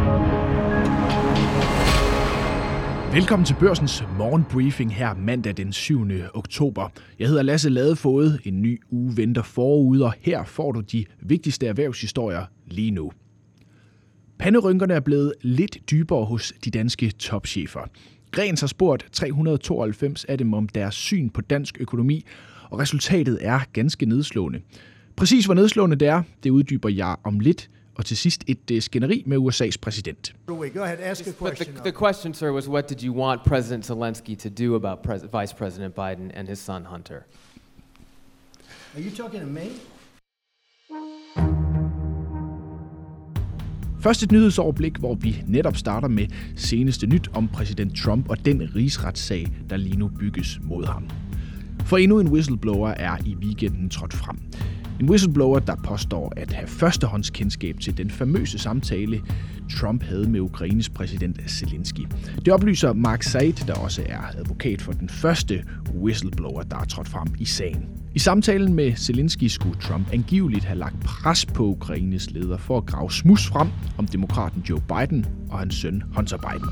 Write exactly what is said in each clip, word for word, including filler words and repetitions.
Velkommen til Børsens morgenbriefing her mandag den syvende oktober. Jeg hedder Lasse Ladefoged. En ny uge venter forude, og her får du de vigtigste erhvervshistorier lige nu. Panderynkerne er blevet lidt dybere hos de danske topchefer. Grens har spurgt tre hundrede og tooghalvfems af dem om deres syn på dansk økonomi, og resultatet er ganske nedslående. Præcis hvor nedslående det er, det uddyber jeg om lidt. Og til sidst et skænderi med U S A's præsident. Go ahead, ask a question. The, the question, sir, was what did you want President Zelensky to do about Pres- Vice President Biden and his son Hunter? Are you talking to me? Først et nyhedsoverblik, hvor vi netop starter med seneste nyt om præsident Trump og den rigsretssag, der lige nu bygges mod ham. For endnu en whistleblower er i weekenden trådt frem. En whistleblower, der påstår at have førstehåndskendskab til den famøse samtale, Trump havde med Ukraines præsident Zelensky. Det oplyser Mark Said, der også er advokat for den første whistleblower, der er trådt frem i sagen. I samtalen med Zelensky skulle Trump angiveligt have lagt pres på Ukraines leder for at grave smuds frem om demokraten Joe Biden og hans søn Hunter Biden.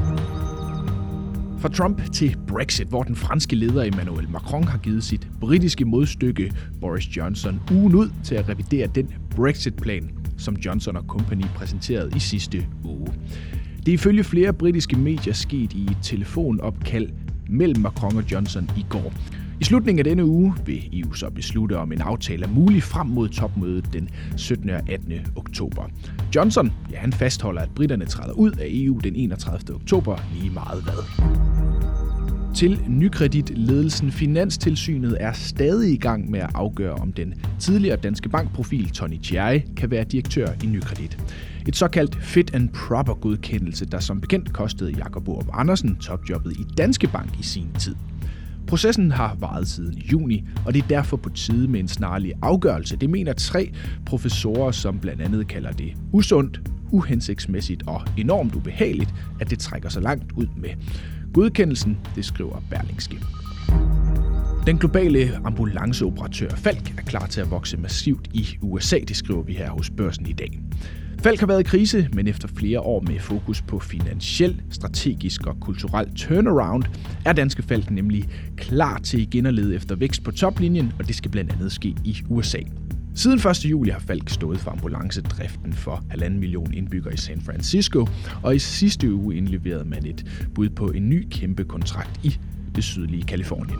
Fra Trump til Brexit, hvor den franske leder Emmanuel Macron har givet sit britiske modstykke Boris Johnson ugen ud til at revidere den Brexit-plan, som Johnson og Company præsenterede i sidste uge. Det er ifølge flere britiske medier sket i et telefonopkald mellem Macron og Johnson i går. I slutningen af denne uge vil E U så beslutte om en aftale er mulig frem mod topmødet den syttende og attende oktober. Johnson, ja, han fastholder, at briterne træder ud af E U den enogtredivte oktober lige meget hvad. Til Nykredit-ledelsen. Finanstilsynet er stadig i gang med at afgøre, om den tidligere Danske Bank-profil Tony Chiai kan være direktør i Nykredit. Et såkaldt fit and proper godkendelse, der som bekendt kostede Jakob Borup Andersen topjobbet i Danske Bank i sin tid. Processen har varet siden juni, og det er derfor på tide med en snarlig afgørelse. Det mener tre professorer, som blandt andet kalder det usundt, uhensigtsmæssigt og enormt ubehageligt, at det trækker så langt ud med godkendelsen, det skriver Berlingske. Den globale ambulanceoperatør Falck er klar til at vokse massivt i U S A, det skriver vi her hos Børsen i dag. Falck har været i krise, men efter flere år med fokus på finansiel, strategisk og kulturel turnaround, er danske Falck nemlig klar til igen at lede efter vækst på toplinjen, og det skal blandt andet ske i U S A. Siden første juli har Falck stået for ambulancedriften for halvanden million indbyggere i San Francisco, og i sidste uge indleverede man et bud på en ny kæmpe kontrakt i det sydlige Kalifornien.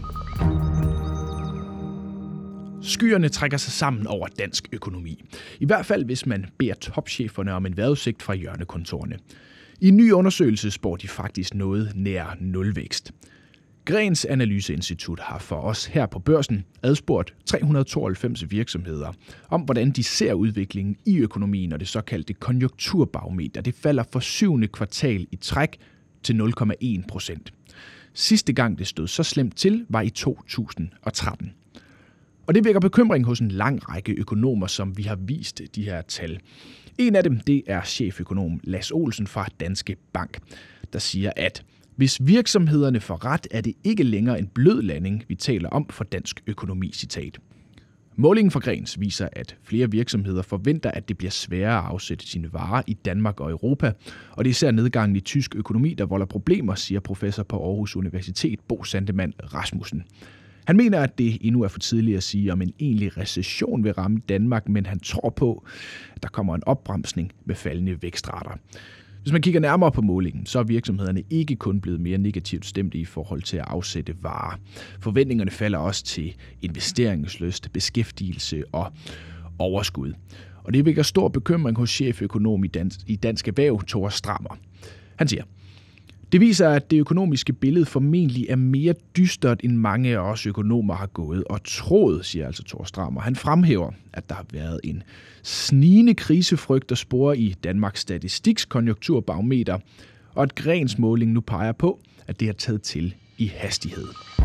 Skyerne trækker sig sammen over dansk økonomi. I hvert fald, hvis man beder topcheferne om en vejrudsigt fra hjørnekontorene. I en ny undersøgelse spår de faktisk noget nær nulvækst. Grens Analyseinstitut har for os her på Børsen adspurgt tre hundrede og tooghalvfems virksomheder om, hvordan de ser udviklingen i økonomien, og det såkaldte konjunkturbarometer. Det falder for syvende kvartal i træk til nul komma en procent. Sidste gang det stod så slemt til, var i to tusind og tretten. Og det vækker bekymring hos en lang række økonomer, som vi har vist de her tal. En af dem, det er cheføkonom Lasse Olsen fra Danske Bank, der siger, at hvis virksomhederne får ret, er det ikke længere en blød landing, vi taler om for dansk økonomi, citat. Målingen fra Grens viser, at flere virksomheder forventer, at det bliver sværere at afsætte sine varer i Danmark og Europa, og det er især nedgangen i tysk økonomi, der volder problemer, siger professor på Aarhus Universitet Bo Sandemann Rasmussen. Han mener, at det endnu er for tidligt at sige, om en egentlig recession vil ramme Danmark, men han tror på, at der kommer en opbremsning med faldende vækstrater. Hvis man kigger nærmere på målingen, så er virksomhederne ikke kun blevet mere negativt stemte i forhold til at afsætte varer. Forventningerne falder også til investeringslyst, beskæftigelse og overskud. Og det vækker stor bekymring hos cheføkonom i Dansk, i Dansk Erhverv, Thor Strammer. Han siger, det viser, at det økonomiske billede formentlig er mere dystert, end mange af os økonomer har gået og troet, siger altså Thor Strammer. Han fremhæver, at der har været en snigende krisefrygt, der sporer i Danmarks Statistiks konjunkturbarometer, og at Grens måling nu peger på, at det har taget til i hastighed.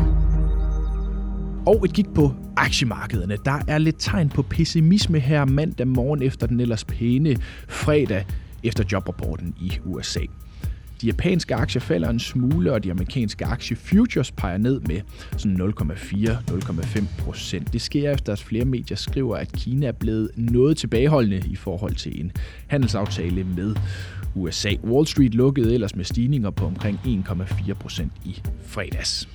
Og et kig på aktiemarkederne. Der er lidt tegn på pessimisme her mandag morgen efter den ellers pæne fredag efter jobrapporten i U S A. De japanske aktier falder en smule, og de amerikanske aktiefutures peger ned med sådan nul komma fire til nul komma fem procent. Det sker efter, at flere medier skriver, at Kina er blevet noget tilbageholdende i forhold til en handelsaftale med U S A. Wall Street lukkede ellers med stigninger på omkring en komma fire procent i fredags.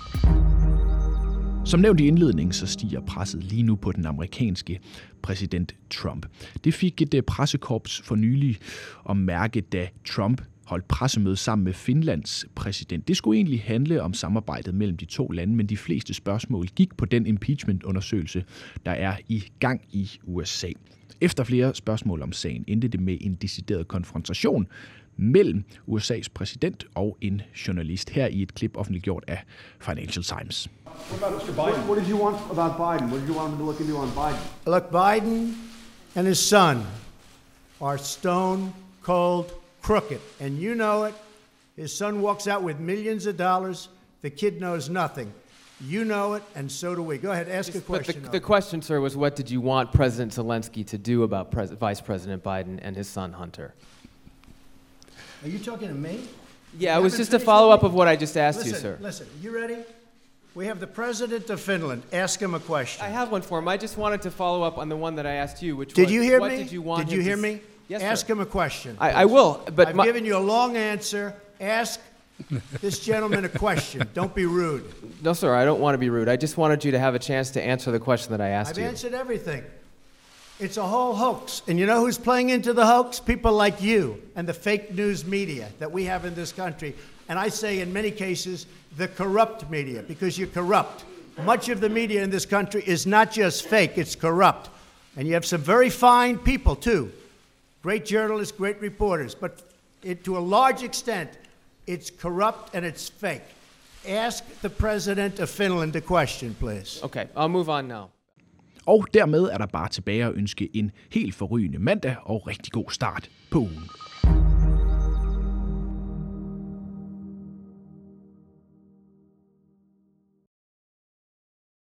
Som nævnt i indledningen, så stiger presset lige nu på den amerikanske præsident Trump. Det fik et pressekorps for nylig at mærke, da Trump holdt pressemøde sammen med Finlands præsident. Det skulle egentlig handle om samarbejdet mellem de to lande, men de fleste spørgsmål gik på den impeachment-undersøgelse, der er i gang i U S A. Efter flere spørgsmål om sagen endte det med en decideret konfrontation mellem U S A's præsident og en journalist, her i et klip offentliggjort af Financial Times. What about Mister Biden? What did you want about Biden? What did you want him to look into on Biden? Look, Biden and his son are stone cold crooked, and you know it. His son walks out with millions of dollars. The kid knows nothing. You know it, and so do we. Go ahead, ask a question. But the, the question, sir, was what did you want President Zelensky to do about Pres- Vice President Biden and his son Hunter? Are you talking to me? Yeah, You it was haven't just a finished follow-up with of me? what I just asked listen, you, sir. Listen, you ready? We have the president of Finland. Ask him a question. I have one for him. I just wanted to follow up on the one that I asked you, which Did was you hear what me? did you want Did him you hear to me? s- Yes, Ask sir. him a question. I, I will, but I've my, given you a long answer. Ask this gentleman a question. Don't be rude. no, sir, I don't want to be rude. I just wanted you to have a chance to answer the question that I asked I've you. answered everything. It's a whole hoax. And you know who's playing into the hoax? People like you and the fake news media that we have in this country. And I say in many cases, the corrupt media, because you're corrupt. Much of the media in this country is not just fake, it's corrupt. And you have some very fine people, too. Great journalists, great reporters. But it, to a large extent, it's corrupt and it's fake. Ask the president of Finland a question, please. Okay, I'll move on now. Og dermed er der bare tilbage at ønske en helt forrygende mandag og rigtig god start på ugen.